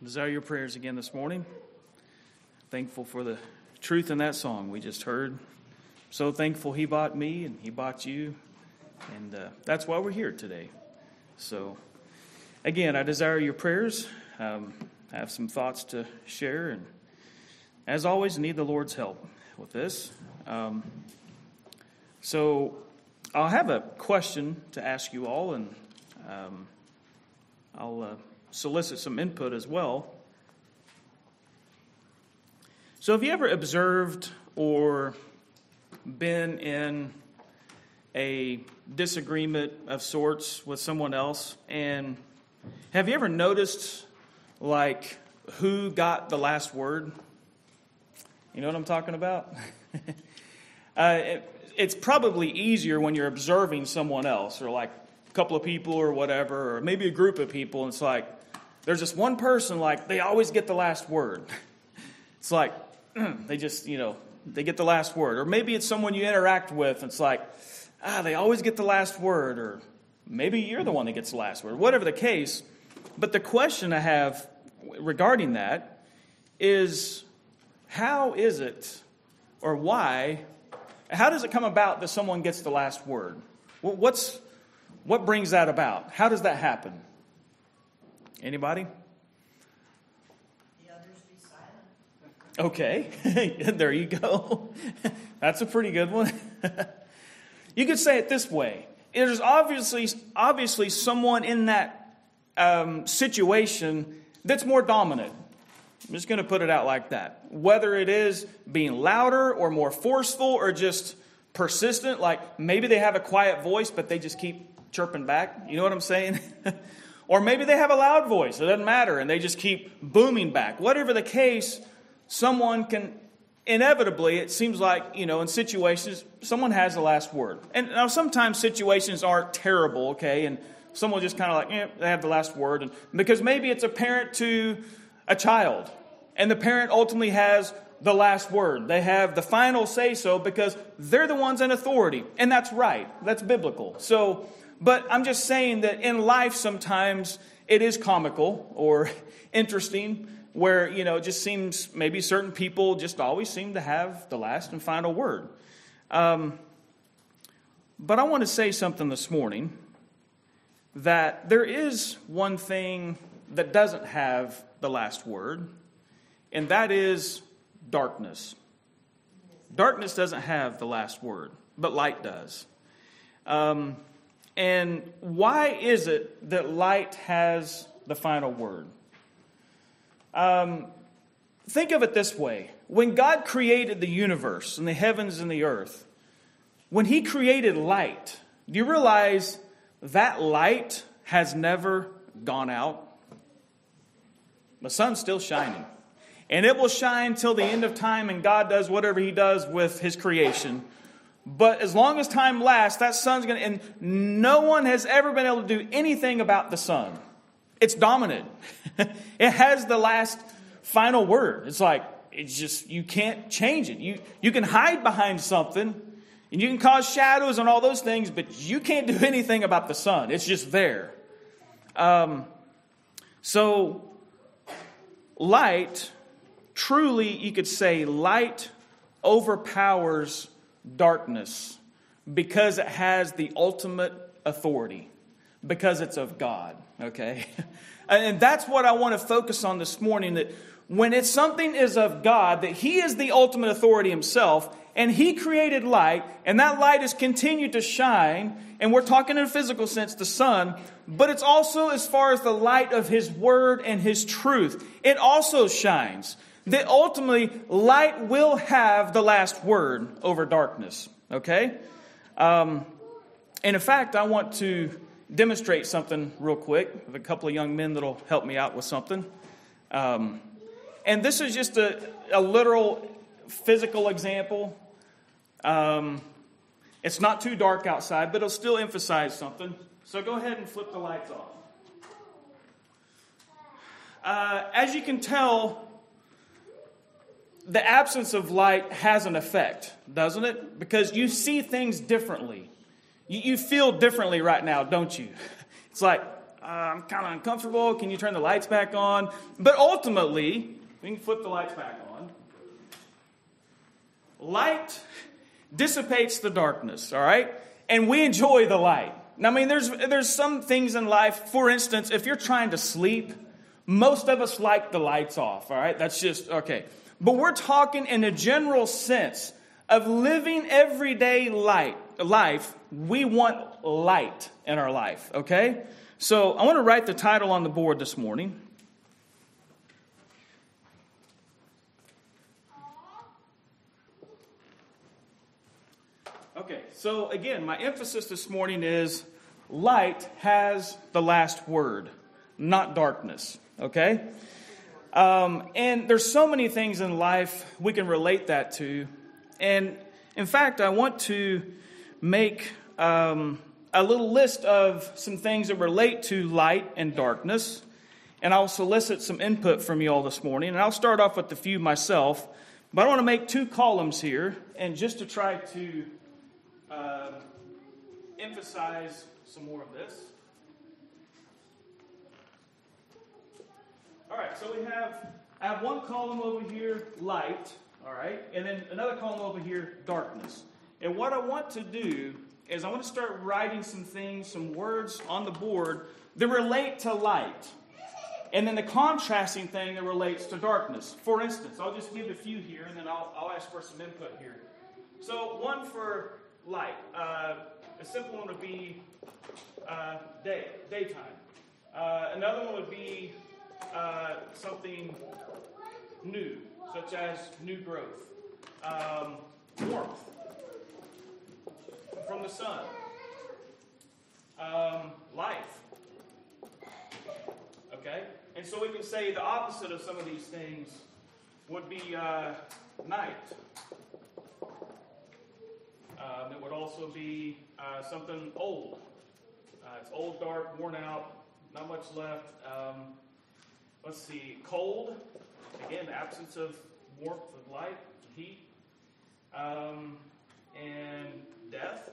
Desire your prayers again this morning. Thankful for the truth in that song we just heard. So thankful He bought me and He bought you. And that's why we're here today. So, again, I desire your prayers. I have some thoughts to share. And as always, need the Lord's help with this. So I'll have a question to ask you all, and I'll solicit some input as well. So have you ever observed or been in a disagreement of sorts with someone else? And have you ever noticed, like, who got the last word? You know what I'm talking about? It's probably easier when you're observing someone else, or like a couple of people or whatever, or maybe a group of people, and it's like, there's this one person, like, they always get the last word. It's like, they just, they get the last word. Or maybe it's someone you interact with, and it's like, they always get the last word. Or maybe you're the one that gets the last word. Whatever the case. But the question I have regarding that is, how is it, or why, how does it come about that someone gets the last word? What brings that about? How does that happen? Anybody? The others be silent. Okay, there you go. That's a pretty good one. You could say it this way. There's obviously someone in that situation that's more dominant. I'm just going to put it out like that. Whether it is being louder or more forceful or just persistent, like maybe they have a quiet voice, but they just keep chirping back. You know what I'm saying? Or maybe they have a loud voice. It doesn't matter. And they just keep booming back. Whatever the case, someone can inevitably, it seems like, in situations, someone has the last word. And now sometimes situations aren't terrible, okay? And someone just kind of like, they have the last word. And because maybe it's a parent to a child. And the parent ultimately has the last word. They have the final say-so because they're the ones in authority. And that's right. That's biblical. So, but I'm just saying that in life sometimes it is comical or interesting where, it just seems maybe certain people just always seem to have the last and final word. But I want to say something this morning, that there is one thing that doesn't have the last word, and that is darkness. Darkness doesn't have the last word, but light does. And why is it that light has the final word? Think of it this way. When God created the universe and the heavens and the earth, when He created light, do you realize that light has never gone out? The sun's still shining. And it will shine till the end of time, and God does whatever He does with His creation. But as long as time lasts, that sun's going to... And no one has ever been able to do anything about the sun. It's dominant. It has the last final word. It's like, it's just, you can't change it. You can hide behind something, and you can cause shadows and all those things, but you can't do anything about the sun. It's just there. So, light, truly, you could say, light overpowers darkness because it has the ultimate authority, because it's of God, okay? And that's what I want to focus on this morning, that when something is of God, that He is the ultimate authority Himself, and He created light, and that light has continued to shine, and we're talking in a physical sense, the sun, but it's also as far as the light of His Word and His truth. It also shines. That ultimately, light will have the last word over darkness, okay? And in fact, I want to demonstrate something real quick with a couple of young men that'll help me out with something. And this is just a literal physical example. It's not too dark outside, but it'll still emphasize something. So go ahead and flip the lights off. As you can tell, the absence of light has an effect, doesn't it? Because you see things differently. You feel differently right now, don't you? It's like, I'm kind of uncomfortable. Can you turn the lights back on? But ultimately, we can flip the lights back on. Light dissipates the darkness, all right? And we enjoy the light. Now, I mean, there's some things in life, for instance, if you're trying to sleep, most of us like the lights off, all right? That's just, okay. But we're talking in a general sense of living everyday life. We want light in our life, okay? So I want to write the title on the board this morning. Okay, so again, my emphasis this morning is light has the last word, not darkness, okay? And there's so many things in life we can relate that to. And in fact, I want to make a little list of some things that relate to light and darkness. And I'll solicit some input from you all this morning. And I'll start off with a few myself. But I want to make 2 columns here. And just to try to emphasize some more of this. All right, so I have one column over here, light, all right, and then another column over here, darkness. And what I want to do is I want to start writing some things, some words on the board that relate to light. And then the contrasting thing that relates to darkness. For instance, I'll just give a few here, and then I'll ask for some input here. So one for light. A simple one would be daytime. Another one would be something new, such as new growth. Warmth from the sun. Life. Okay? And so we can say the opposite of some of these things would be night. It would also be something old. It's old, dark, worn out, not much left. Let's see, cold. Again, the absence of warmth, of light, heat. And death.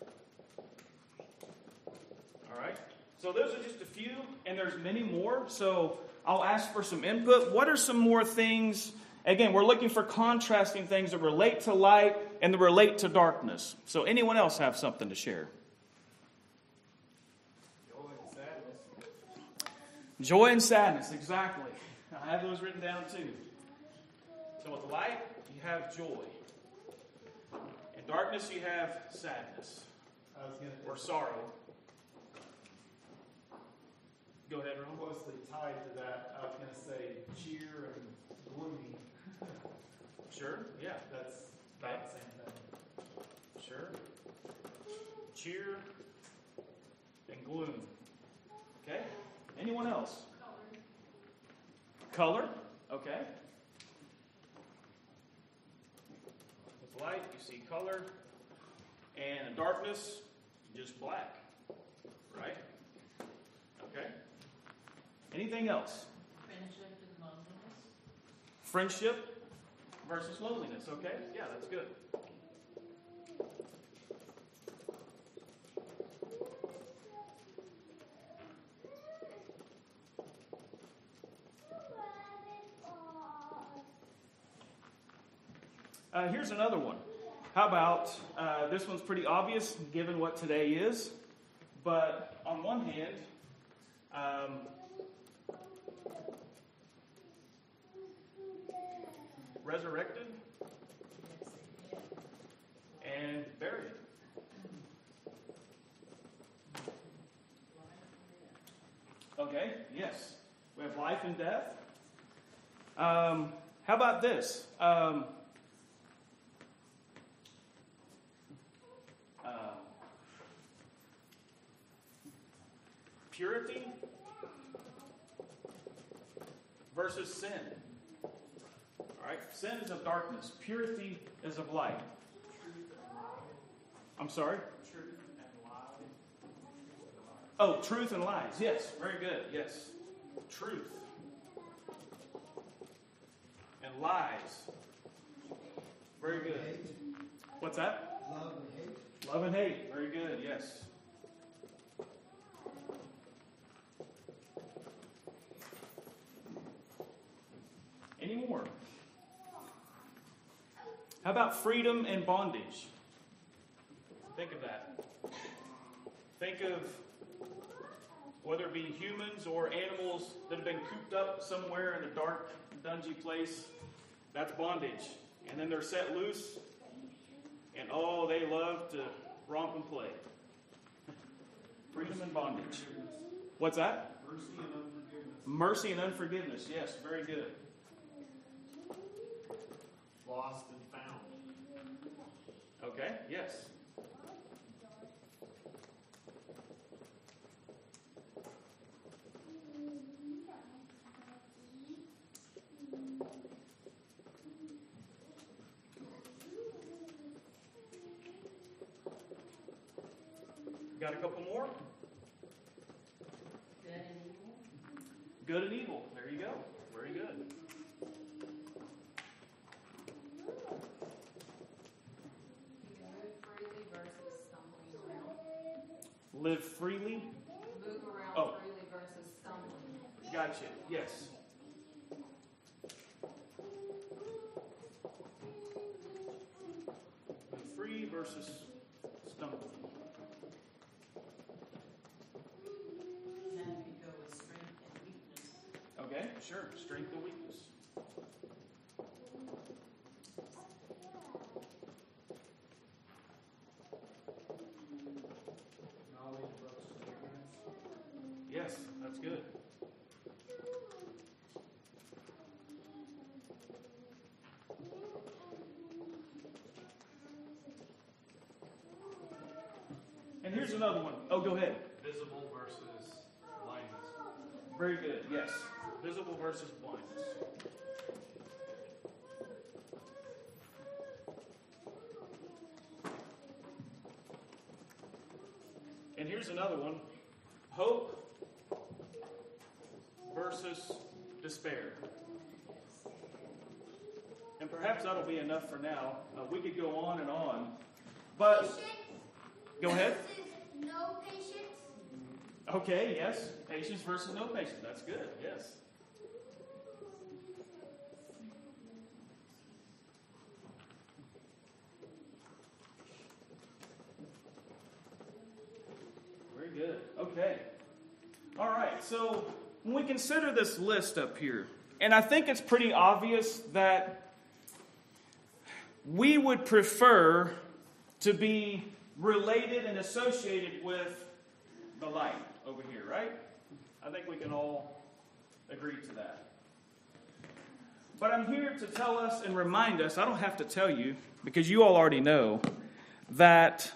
All right. So those are just a few, and there's many more. So I'll ask for some input. What are some more things? Again, we're looking for contrasting things that relate to light and that relate to darkness. So anyone else have something to share? Joy and sadness. Joy and sadness, exactly. I have those written down too. So with light, you have joy. In darkness, you have sadness or sorrow. Go ahead, Ron. Closely tied to that, I was going to say cheer and gloomy. Sure, yeah. That's about the same thing. Sure. Cheer and gloom. Okay. Anyone else? Color. Okay. With light, you see color. And in darkness, just black. Right? Okay. Anything else? Friendship and loneliness. Friendship versus loneliness. Okay. Yeah, that's good. Here's another one. How about, this one's pretty obvious given what today is, but on one hand, resurrected and buried. Okay, yes. We have life and death. How about this? Purity versus sin. All right, sin is of darkness. Purity is of light. I'm sorry? Truth and lies. Oh, truth and lies. Yes, very good. Yes. Truth and lies. Very good. What's that? Love and hate. Love and hate. Very good. Yes. more. How about freedom and bondage? Think of that. Think of whether it be humans or animals that have been cooped up somewhere in a dark, dungy place. That's bondage. And then they're set loose, and oh, they love to romp and play. Freedom and bondage. What's that? Mercy and unforgiveness. Mercy and unforgiveness. Yes, very good. Lost and found. Okay, yes. Got a couple more? Good and evil. Good and evil. There you go. Very good. Move freely versus stumbling around. Live freely. Move around Oh. freely versus stumbling. Gotcha. Yes. Live free versus stumbling. And then we go with strength and weakness. Okay, sure. Strength and weakness. Knowledge versus ignorance. Yes, that's good. And here's another one. Oh, go ahead. Visible versus blindness. Very good. Yes. Visible versus blindness. And here's another one. Hope versus despair. And perhaps that'll be enough for now. We could go on and on. But go ahead. No patience. Okay, yes. Patience versus no patience. That's good. Yes. Very good. Okay. All right. So when we consider this list up here, and I think it's pretty obvious that we would prefer to be related and associated with the light over here, right? I think we can all agree to that. But I'm here to tell us and remind us, I don't have to tell you, because you all already know, that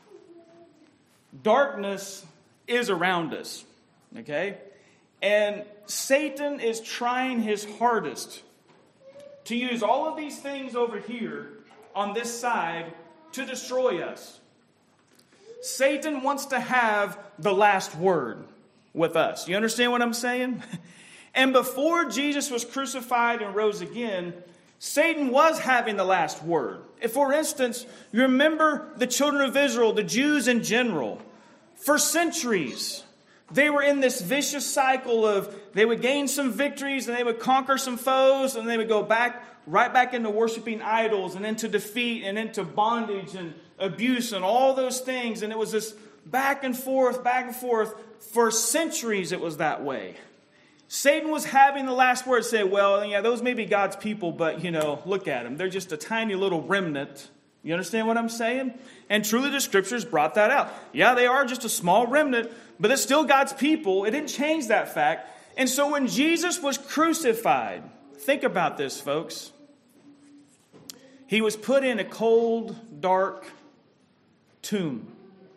darkness is around us, okay? And Satan is trying his hardest to use all of these things over here on this side to destroy us. Satan wants to have the last word with us. You understand what I'm saying? And before Jesus was crucified and rose again, Satan was having the last word. If, for instance, you remember the children of Israel, the Jews in general, for centuries, they were in this vicious cycle of they would gain some victories and they would conquer some foes and they would go right back into worshiping idols and into defeat and into bondage and abuse and all those things. And it was this back and forth. For centuries it was that way. Satan was having the last word, say, well, yeah, those may be God's people, but, look at them. They're just a tiny little remnant. You understand what I'm saying? And truly the scriptures brought that out. Yeah, they are just a small remnant, but it's still God's people. It didn't change that fact. And so when Jesus was crucified, think about this, folks. He was put in a cold, dark tomb.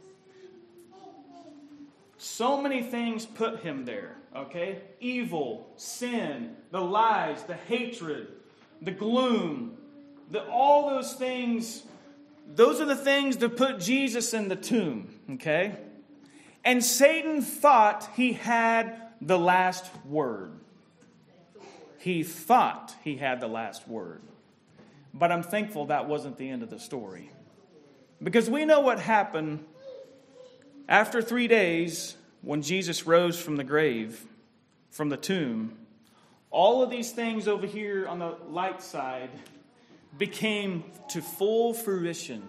So many things put him there, okay? Evil, sin, the lies, the hatred, the gloom, all those things, those are the things that put Jesus in the tomb, okay? And Satan thought he had the last word. He thought he had the last word. But I'm thankful that wasn't the end of the story. Because we know what happened after 3 days when Jesus rose from the grave, from the tomb. all of these things over here on the light side became to full fruition.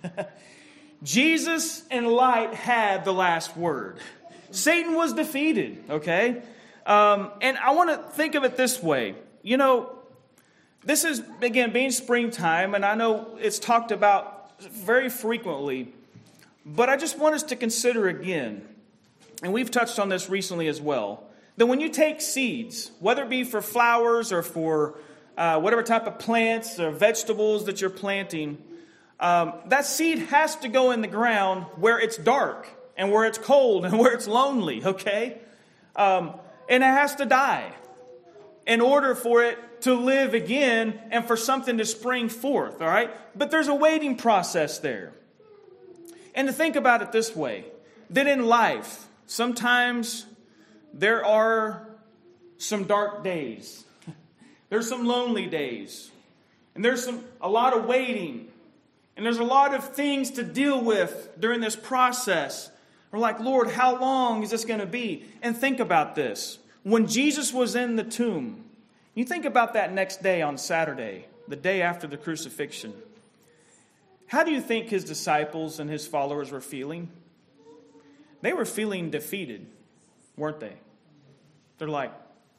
Jesus and light had the last word. Satan was defeated, okay? And I want to think of it this way. You know, this is, again, being springtime, and I know it's talked about very frequently, but I just want us to consider again, and we've touched on this recently as well, that when you take seeds, whether it be for flowers or for whatever type of plants or vegetables that you're planting, that seed has to go in the ground where it's dark and where it's cold and where it's lonely, okay? And it has to die in order for it to live again and for something to spring forth, all right? But there's a waiting process there. And to think about it this way, that in life, sometimes there are some dark days. There's some lonely days. And there's a lot of waiting. And there's a lot of things to deal with during this process. We're like, Lord, how long is this going to be? And think about this. When Jesus was in the tomb, you think about that next day on Saturday, the day after the crucifixion. How do you think his disciples and his followers were feeling? They were feeling defeated, weren't they? They're like,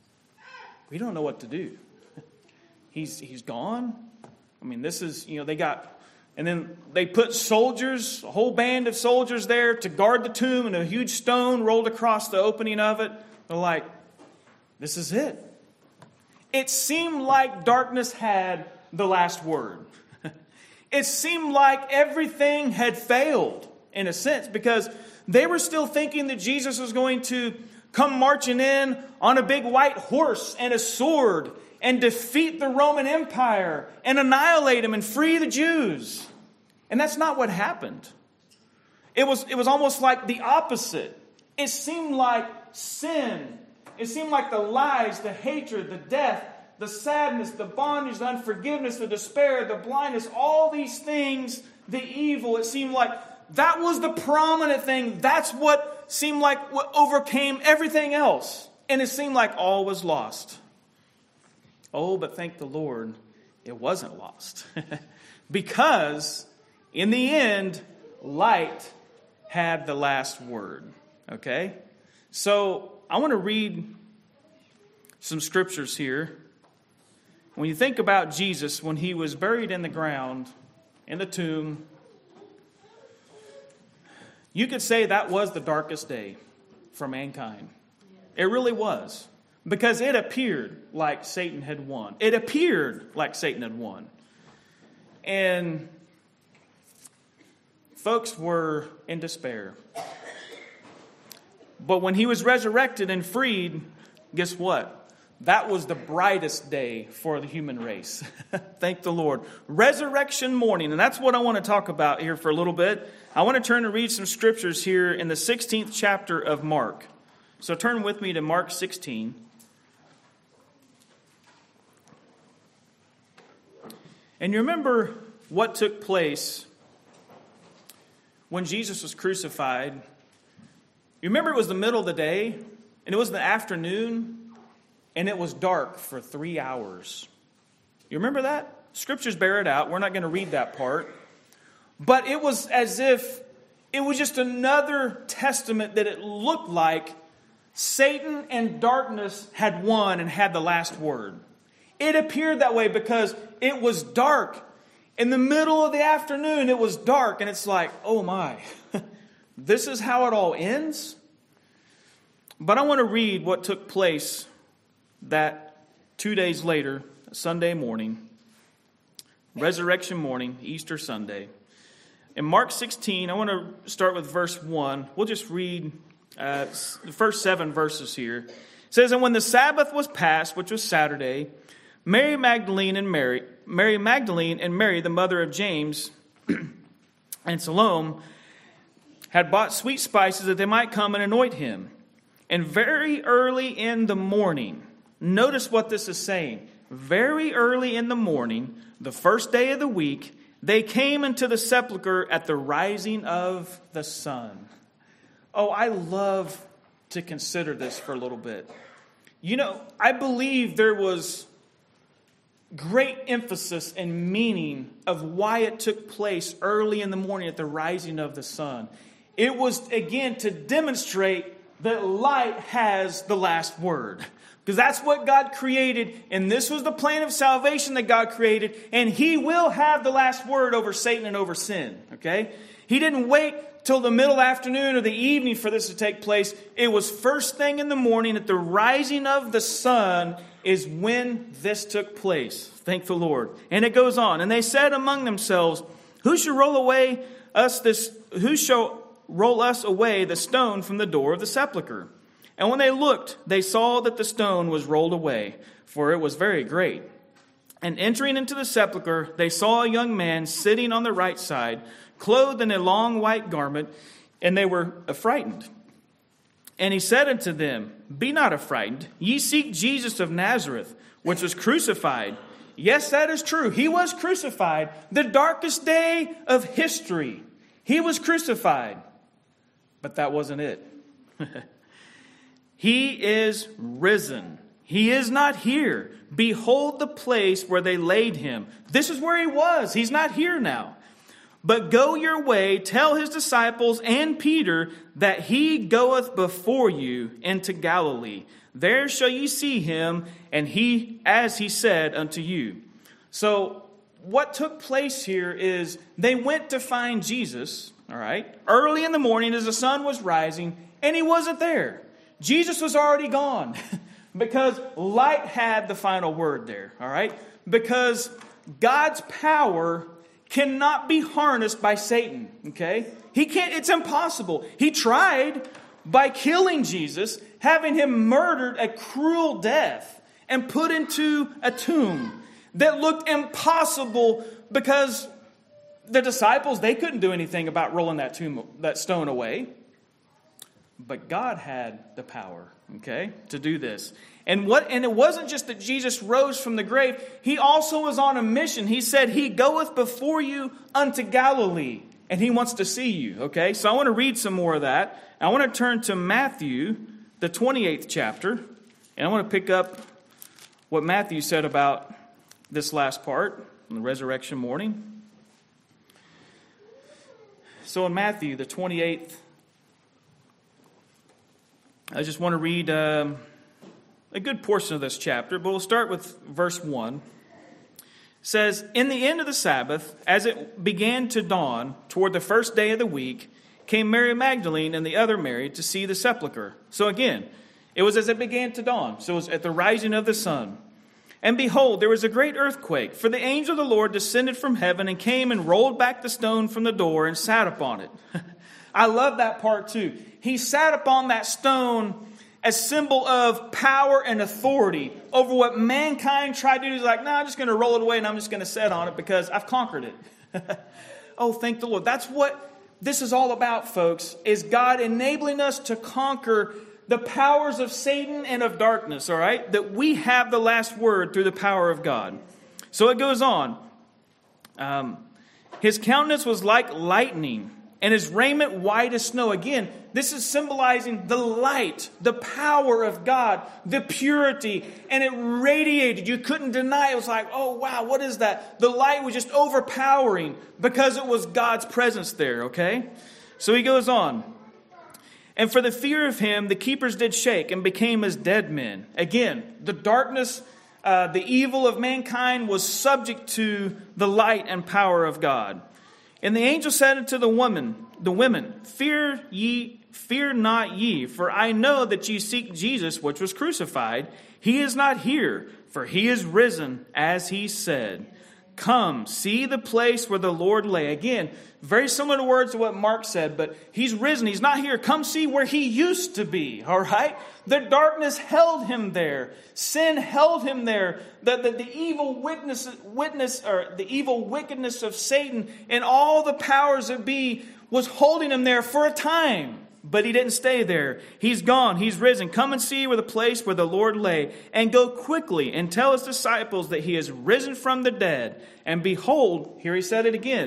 we don't know what to do. He's gone. I mean, this is, they got, and then they put soldiers, a whole band of soldiers there to guard the tomb, and a huge stone rolled across the opening of it. They're like, this is it. It seemed like darkness had the last word. It seemed like everything had failed, in a sense, because they were still thinking that Jesus was going to come marching in on a big white horse and a sword and defeat the Roman Empire and annihilate him and free the Jews. And that's not what happened. It was almost like the opposite. It seemed like sin. It seemed like the lies, the hatred, the death, the sadness, the bondage, the unforgiveness, the despair, the blindness, all these things, the evil, it seemed like that was the prominent thing. That's what seemed like what overcame everything else. And it seemed like all was lost. Oh, but thank the Lord, it wasn't lost. Because in the end, light had the last word. Okay? So I want to read some scriptures here. When you think about Jesus, when he was buried in the ground, in the tomb, you could say that was the darkest day for mankind. It really was. Because it appeared like Satan had won. It appeared like Satan had won. And folks were in despair. But when he was resurrected and freed, guess what? That was the brightest day for the human race. Thank the Lord. Resurrection morning. And that's what I want to talk about here for a little bit. I want to turn and read some scriptures here in the 16th chapter of Mark. So turn with me to Mark 16. And you remember what took place when Jesus was crucified. You remember it was the middle of the day, and it was the afternoon, and it was dark for 3 hours. You remember that? Scriptures bear it out. We're not going to read that part. But it was as if it was just another testament that it looked like Satan and darkness had won and had the last word. It appeared that way because it was dark. In the middle of the afternoon, it was dark. And it's like, oh my, this is how it all ends? But I want to read what took place that 2 days later, Sunday morning, resurrection morning, Easter Sunday. In Mark 16, I want to start with verse 1. We'll just read the first 7 verses here. It says, and when the Sabbath was past, which was Saturday, Mary Magdalene, the mother of James, and Salome, had bought sweet spices that they might come and anoint him. And very early in the morning, notice what this is saying. Very early in the morning, the first day of the week, they came into the sepulchre at the rising of the sun. Oh, I love to consider this for a little bit. I believe there was great emphasis and meaning of why it took place early in the morning at the rising of the sun. It was, again, to demonstrate that light has the last word. Because that's what God created, and this was the plan of salvation that God created, and He will have the last word over Satan and over sin. Okay? He didn't wait till the middle afternoon or the evening for this to take place. It was first thing in the morning at the rising of the sun is when this took place. Thank the Lord. And it goes on. And they said among themselves, Who shall roll us away the stone from the door of the sepulchre? And when they looked, they saw that the stone was rolled away, for it was very great. And entering into the sepulchre, they saw a young man sitting on the right side, clothed in a long white garment, and they were affrighted. And he said unto them, Be not affrighted. Ye seek Jesus of Nazareth, which was crucified. Yes, that is true. He was crucified. The darkest day of history. He was crucified. But that wasn't it. He is risen. He is not here. Behold the place where they laid him. This is where he was. He's not here now. But go your way, tell his disciples and Peter that he goeth before you into Galilee. There shall ye see him, and he, as he said unto you. So what took place here is they went to find Jesus, all right, early in the morning as the sun was rising, and he wasn't there. Jesus was already gone because light had the final word there, all right? Because God's power cannot be harnessed by Satan, okay? He can't, it's impossible. He tried by killing Jesus, having him murdered a cruel death and put into a tomb that looked impossible because the disciples, they couldn't do anything about rolling that stone away. But God had the power, okay, to do this. And it wasn't just that Jesus rose from the grave. He also was on a mission. He said, He goeth before you unto Galilee. And He wants to see you, okay? So I want to read some more of that. I want to turn to Matthew, the 28th chapter. And I want to pick up what Matthew said about this last part, on the resurrection morning. So in Matthew, the 28th, I just want to read a good portion of this chapter, but we'll start with verse 1. It says, In the end of the Sabbath, as it began to dawn toward the first day of the week, came Mary Magdalene and the other Mary to see the sepulchre. So again, it was as it began to dawn. So it was at the rising of the sun. And behold, there was a great earthquake, for the angel of the Lord descended from heaven and came and rolled back the stone from the door and sat upon it. I love that part too. He sat upon that stone as symbol of power and authority over what mankind tried to do. He's like, no, I'm just going to roll it away and I'm just going to sit on it because I've conquered it. Oh, thank the Lord. That's what this is all about, folks, is God enabling us to conquer the powers of Satan and of darkness, all right? That we have the last word through the power of God. So it goes on. His countenance was like lightning, and his raiment white as snow. Again, this is symbolizing the light, the power of God, the purity, and it radiated. You couldn't deny it. It was like, oh, wow, what is that? The light was just overpowering because it was God's presence there, okay? So he goes on. And for the fear of him, the keepers did shake and became as dead men. Again, the darkness, the evil of mankind was subject to the light and power of God. And the angel said unto the women, Fear not ye, for I know that ye seek Jesus, which was crucified. He is not here, for he is risen, as he said. Come, see the place where the Lord lay. Again, very similar to words to what Mark said, but he's risen. He's not here. Come see where he used to be, all right? The darkness held him there. Sin held him there. The evil the evil wickedness of Satan and all the powers that be was holding him there for a time. But he didn't stay there. He's gone. He's risen. Come and see where the place where the Lord lay, and go quickly and tell his disciples that he is risen from the dead. And behold, here he said it again,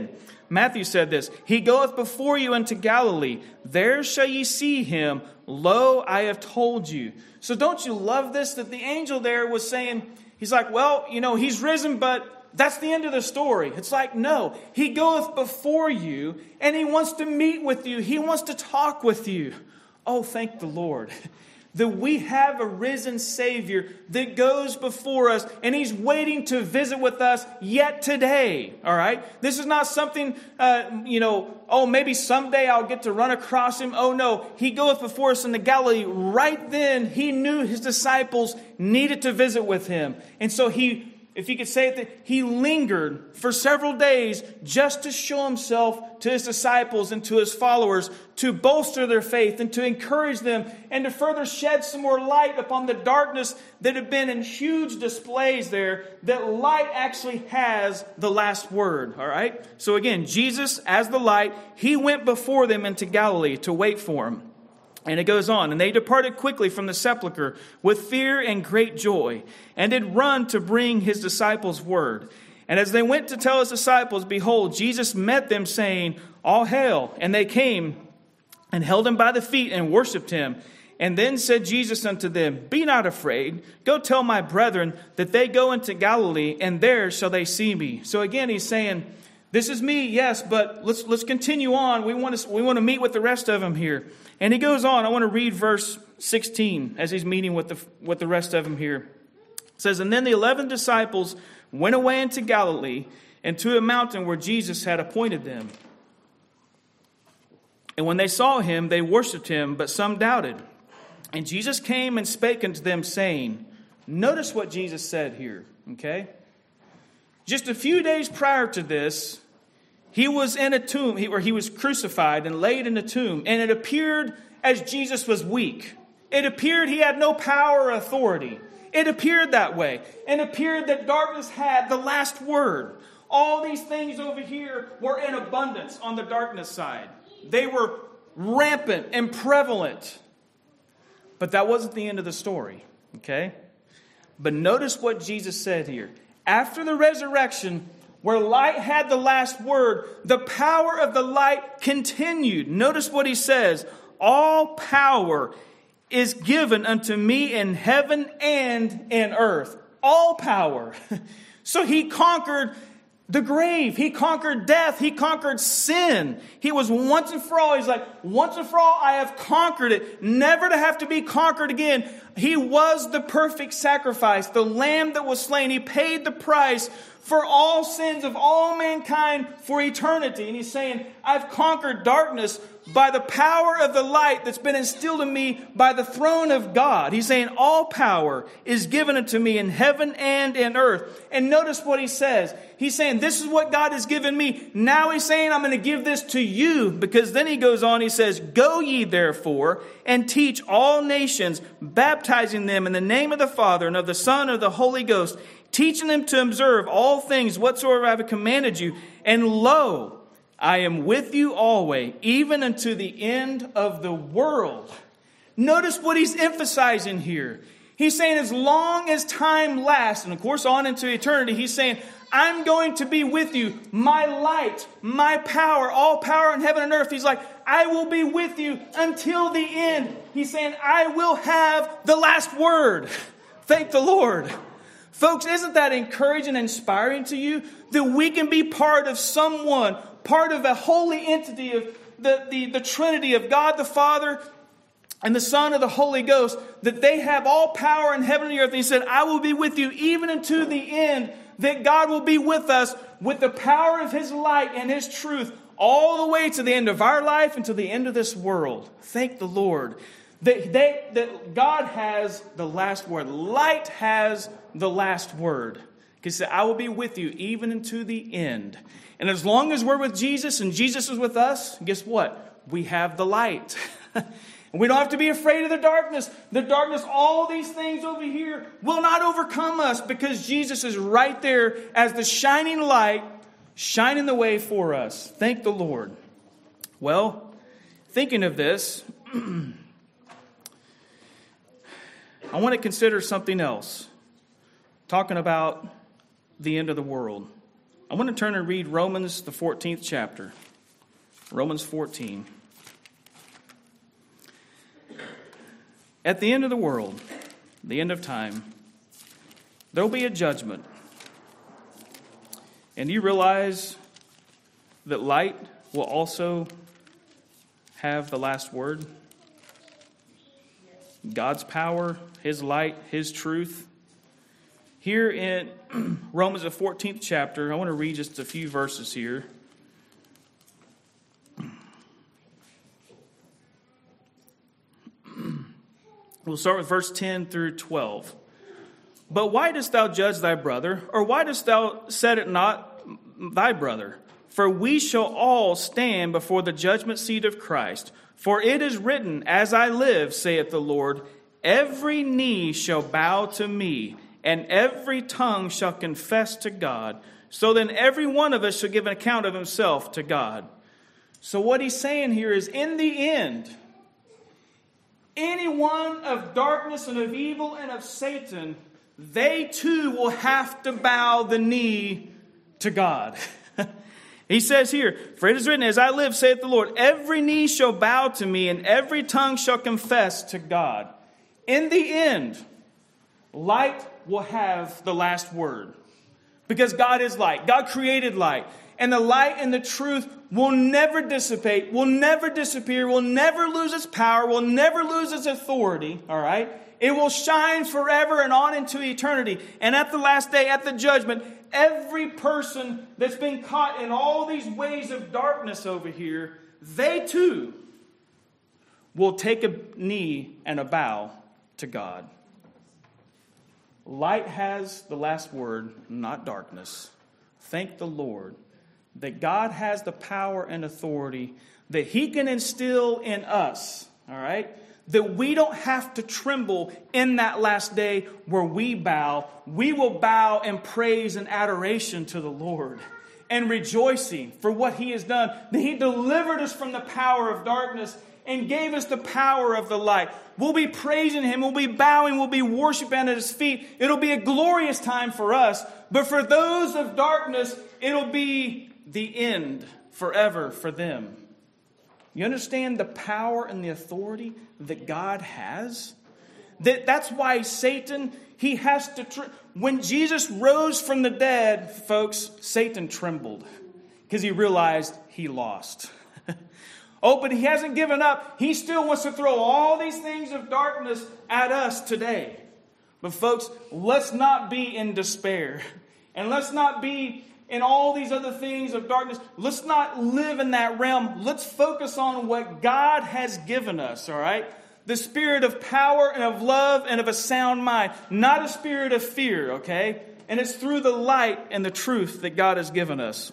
Matthew said this, "He goeth before you into Galilee. There shall ye see him. Lo, I have told you." So don't you love this? That the angel there was saying, he's like, well, he's risen, but that's the end of the story. It's like, no, he goeth before you and he wants to meet with you. He wants to talk with you. Oh, thank the Lord that we have a risen Savior that goes before us and he's waiting to visit with us yet today. All right. This is not something, maybe someday I'll get to run across him. Oh no, he goeth before us in the Galilee. Right then he knew his disciples needed to visit with him. And so if you could say it, that he lingered for several days just to show himself to his disciples and to his followers, to bolster their faith and to encourage them and to further shed some more light upon the darkness that had been in huge displays there, that light actually has the last word. All right. So again, Jesus as the light, he went before them into Galilee to wait for him. And it goes on, "And they departed quickly from the sepulchre with fear and great joy, and did run to bring his disciples word. And as they went to tell his disciples, behold, Jesus met them, saying, All hail! And they came and held him by the feet and worshipped him. And then said Jesus unto them, Be not afraid. Go tell my brethren that they go into Galilee, and there shall they see me." So again, he's saying, this is me, yes, but let's continue on. We want to meet with the rest of them here. And he goes on. I want to read verse 16 as he's meeting with the rest of them here. It says, "And then the 11 disciples went away into Galilee, and to a mountain where Jesus had appointed them. And when they saw him, they worshipped him, but some doubted. And Jesus came and spake unto them, saying," notice what Jesus said here, okay? Just a few days prior to this, he was in a tomb, he was crucified and laid in a tomb. And it appeared as Jesus was weak. It appeared he had no power or authority. It appeared that way. And it appeared that darkness had the last word. All these things over here were in abundance on the darkness side. They were rampant and prevalent. But that wasn't the end of the story, okay? But notice what Jesus said here. After the resurrection, where light had the last word, the power of the light continued. Notice what he says. "All power is given unto me in heaven and in earth." All power. So he conquered the grave. He conquered death. He conquered sin. He was once and for all. He's like, once and for all, I have conquered it. Never to have to be conquered again. He was the perfect sacrifice, the lamb that was slain. He paid the price for all sins of all mankind for eternity. And he's saying, I've conquered darkness by the power of the light that's been instilled in me by the throne of God. He's saying all power is given unto me in heaven and in earth. And notice what he says. He's saying, this is what God has given me. Now he's saying, I'm going to give this to you. Because then he goes on, he says, "Go ye therefore and teach all nations, baptizing them in the name of the Father and of the Son and of the Holy Ghost, teaching them to observe all things whatsoever I have commanded you. And lo, I am with you always, even unto the end of the world." Notice what he's emphasizing here. He's saying as long as time lasts, and of course on into eternity, he's saying, I'm going to be with you. My light, my power, all power in heaven and earth. He's like, I will be with you until the end. He's saying, I will have the last word. Thank the Lord. Folks, isn't that encouraging and inspiring to you? That we can be part of someone, part of a holy entity of the Trinity of God the Father and the Son of the Holy Ghost, that they have all power in heaven and earth. And he said, I will be with you even unto the end, that God will be with us with the power of his light and his truth all the way to the end of our life and to the end of this world. Thank the Lord. That God has the last word. Light has the last word. He said, I will be with you even unto the end. And as long as we're with Jesus and Jesus is with us, guess what? We have the light. And we don't have to be afraid of the darkness. The darkness, all these things over here will not overcome us because Jesus is right there as the shining light, shining the way for us. Thank the Lord. Well, thinking of this, I want to consider something else. Talking about the end of the world. I want to turn and read Romans, the 14th chapter. Romans 14. At the end of the world, the end of time, there will be a judgment. And you realize that light will also have the last word? God's power, His light, His truth. Here in Romans, the 14th chapter, I want to read just a few verses here. We'll start with verse 10 through 12. But why dost thou judge thy brother? Or why dost thou set it not thy brother? For we shall all stand before the judgment seat of Christ. For it is written, As I live, saith the Lord, every knee shall bow to me, and every tongue shall confess to God. So then every one of us shall give an account of himself to God. So what he's saying here is, in the end, anyone of darkness and of evil and of Satan, they too will have to bow the knee to God. He says here, for it is written, As I live, saith the Lord, every knee shall bow to me, and every tongue shall confess to God. In the end, light will have the last word. Because God is light. God created light. And the light and the truth will never dissipate, will never disappear, will never lose its power, will never lose its authority. All right? It will shine forever and on into eternity. And at the last day, at the judgment, every person that's been caught in all these ways of darkness over here, they too will take a knee and a bow to God. Light has the last word, not darkness. Thank the Lord that God has the power and authority that He can instill in us, all right? That we don't have to tremble in that last day where we bow. We will bow in praise and adoration to the Lord and rejoicing for what He has done. That He delivered us from the power of darkness and gave us the power of the light. We'll be praising Him. We'll be bowing. We'll be worshiping at His feet. It'll be a glorious time for us. But for those of darkness, it'll be the end forever for them. You understand the power and the authority that God has? That's why Satan, he has to... When Jesus rose from the dead, folks, Satan trembled because he realized he lost. Oh, but he hasn't given up. He still wants to throw all these things of darkness at us today. But folks, let's not be in despair. And let's not be in all these other things of darkness. Let's not live in that realm. Let's focus on what God has given us, all right? The spirit of power and of love and of a sound mind. Not a spirit of fear, okay? And it's through the light and the truth that God has given us.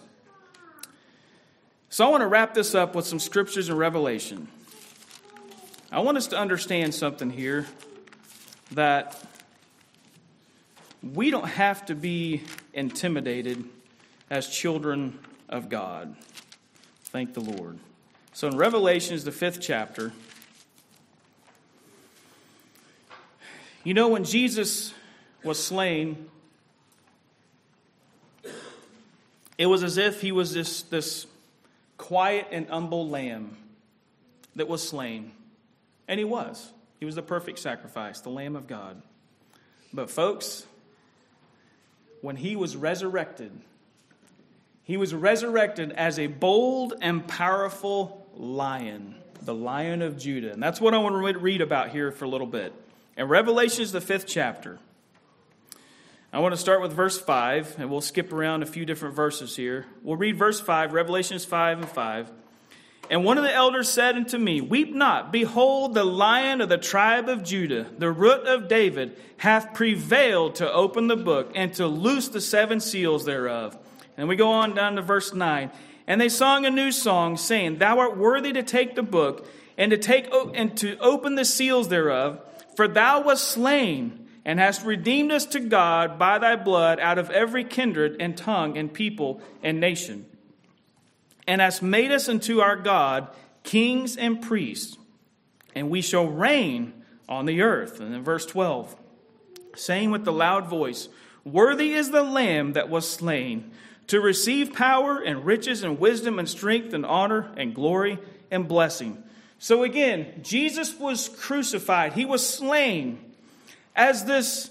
So I want to wrap this up with some scriptures and Revelation. I want us to understand something here, that we don't have to be intimidated as children of God. Thank the Lord. So in Revelation, the 5th chapter, you know, when Jesus was slain, it was as if He was this quiet and humble lamb that was slain. And He was. He was the perfect sacrifice, the Lamb of God. But folks, when He was resurrected as a bold and powerful lion, the Lion of Judah. And that's what I want to read about here for a little bit. In Revelation, the 5th chapter. I want to start with verse 5, and we'll skip around a few different verses here. We'll read verse 5, Revelation 5 and 5. And one of the elders said unto me, Weep not, behold, the Lion of the tribe of Judah, the Root of David, hath prevailed to open the book and to loose the 7 seals thereof. And we go on down to verse 9. And they sung a new song, saying, Thou art worthy to take the book and to open the seals thereof, for thou wast slain and hast redeemed us to God by thy blood out of every kindred and tongue and people and nation, and hast made us unto our God kings and priests, and we shall reign on the earth. And in verse 12, saying with a loud voice, Worthy is the Lamb that was slain to receive power and riches and wisdom and strength and honor and glory and blessing. So again, Jesus was crucified. He was slain as this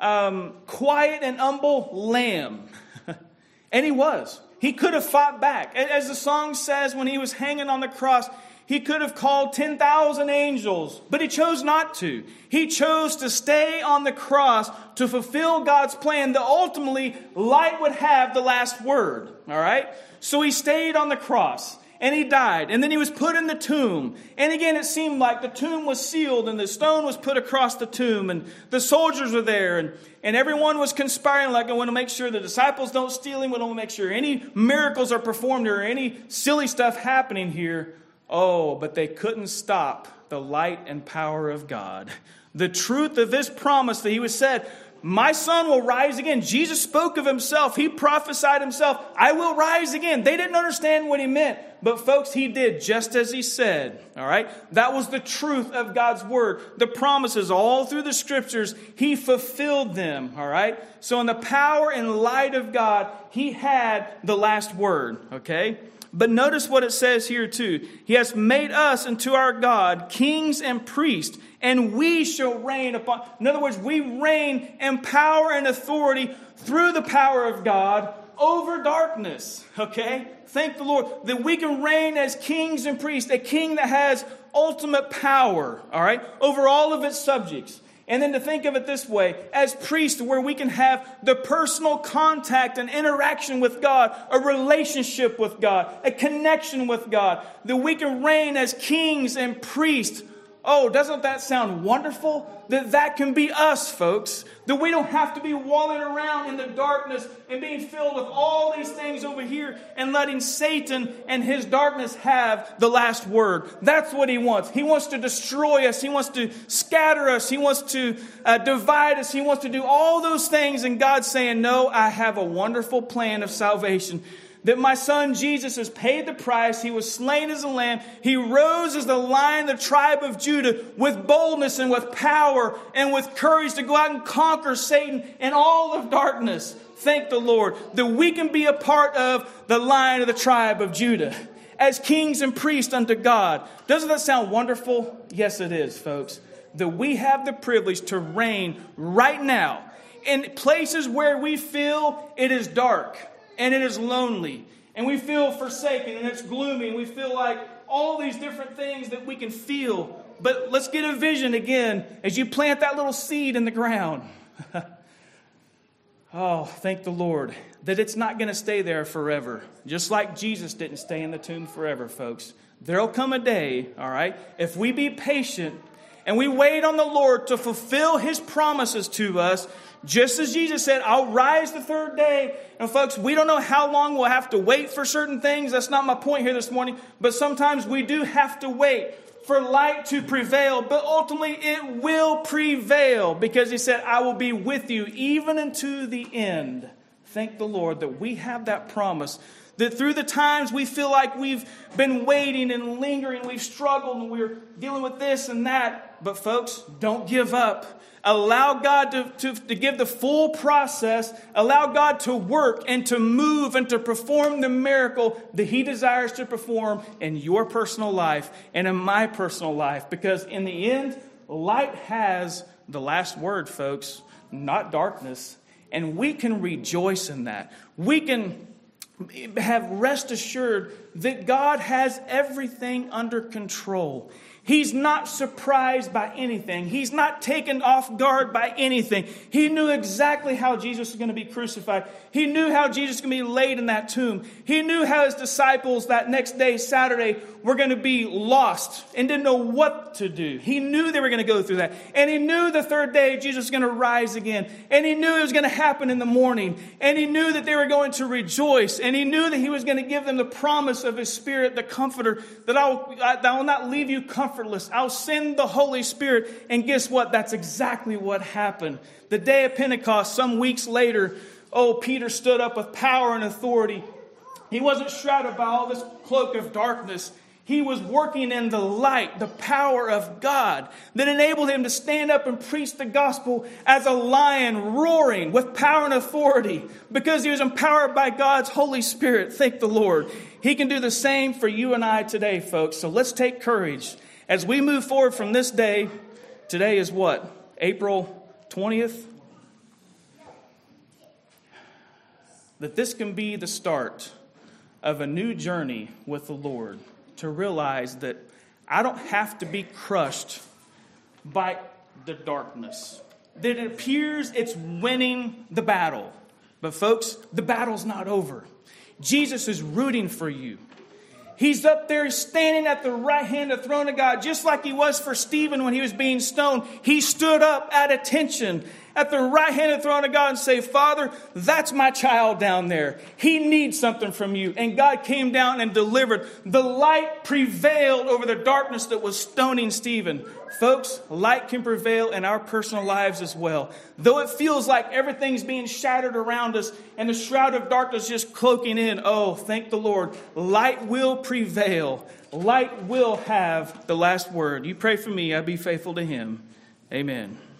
quiet and humble lamb. And he was. He could have fought back. As the song says, when he was hanging on the cross, he could have called 10,000 angels, but he chose not to. He chose to stay on the cross to fulfill God's plan that ultimately light would have the last word. All right? So he stayed on the cross and he died. And then he was put in the tomb. And again, it seemed like the tomb was sealed and the stone was put across the tomb and the soldiers were there and everyone was conspiring like, I want to make sure the disciples don't steal him. We don't want to make sure any miracles are performed or any silly stuff happening here. Oh, but they couldn't stop the light and power of God. The truth of this promise that he was said, my son will rise again. Jesus spoke of himself. He prophesied himself, I will rise again. They didn't understand what he meant. But folks, he did just as he said. All right. That was the truth of God's word. The promises all through the scriptures, he fulfilled them. All right. So in the power and light of God, he had the last word. Okay. But notice what it says here too. He has made us unto our God kings and priests, and we shall reign upon. In other words, we reign in power and authority through the power of God over darkness. Okay? Thank the Lord that we can reign as kings and priests, a king that has ultimate power, all right, over all of its subjects. And then to think of it this way, as priests, where we can have the personal contact and interaction with God, a relationship with God, a connection with God, that we can reign as kings and priests. Oh, doesn't that sound wonderful? That can be us, folks. That we don't have to be walling around in the darkness and being filled with all these things over here and letting Satan and his darkness have the last word. That's what he wants. He wants to destroy us. He wants to scatter us. He wants to divide us. He wants to do all those things. And God's saying, no, I have a wonderful plan of salvation. That my son Jesus has paid the price. He was slain as a lamb. He rose as the Lion of the tribe of Judah with boldness and with power and with courage to go out and conquer Satan and all of darkness. Thank the Lord that we can be a part of the Lion of the tribe of Judah as kings and priests unto God. Doesn't that sound wonderful? Yes, it is, folks. That we have the privilege to reign right now in places where we feel it is dark. And it is lonely. And we feel forsaken. And it's gloomy. And we feel like all these different things that we can feel. But let's get a vision again as you plant that little seed in the ground. Oh, thank the Lord that it's not going to stay there forever. Just like Jesus didn't stay in the tomb forever, folks. There'll come a day, all right, if we be patient and we wait on the Lord to fulfill his promises to us, just as Jesus said, I'll rise the third day. And folks, we don't know how long we'll have to wait for certain things. That's not my point here this morning. But sometimes we do have to wait for light to prevail. But ultimately it will prevail because he said, I will be with you even unto the end. Thank the Lord that we have that promise. That through the times we feel like we've been waiting and lingering, we've struggled and we're dealing with this and that. But folks, don't give up. Allow God to give the full process. Allow God to work and to move and to perform the miracle that he desires to perform in your personal life and in my personal life. Because in the end, light has the last word, folks, not darkness. And we can rejoice in that. We can have rest assured that God has everything under control. He's not surprised by anything. He's not taken off guard by anything. He knew exactly how Jesus was going to be crucified. He knew how Jesus was going to be laid in that tomb. He knew how his disciples that next day, Saturday, were going to be lost and didn't know what to do. He knew they were going to go through that. And he knew the third day Jesus was going to rise again. And he knew it was going to happen in the morning. And he knew that they were going to rejoice. And he knew that he was going to give them the promise of his Spirit, the Comforter, that I will not leave you comfortless. I'll send the Holy Spirit. And guess what? That's exactly what happened. The day of Pentecost, some weeks later, Peter stood up with power and authority. He wasn't shrouded by all this cloak of darkness. He was working in the light, the power of God that enabled him to stand up and preach the gospel as a lion roaring with power and authority because he was empowered by God's Holy Spirit. Thank the Lord. He can do the same for you and I today, folks. So let's take courage as we move forward from this day. Today is what? April 20th? That this can be the start of a new journey with the Lord. To realize that I don't have to be crushed by the darkness. That it appears it's winning the battle. But folks, the battle's not over. Jesus is rooting for you. He's up there standing at the right hand of the throne of God, just like he was for Stephen when he was being stoned. He stood up at attention at the right hand of the throne of God and say, Father, that's my child down there. He needs something from you. And God came down and delivered. The light prevailed over the darkness that was stoning Stephen. Folks, light can prevail in our personal lives as well. Though it feels like everything's being shattered around us and the shroud of darkness just cloaking in. Oh, thank the Lord. Light will prevail. Light will have the last word. You pray for me. I'll be faithful to him. Amen.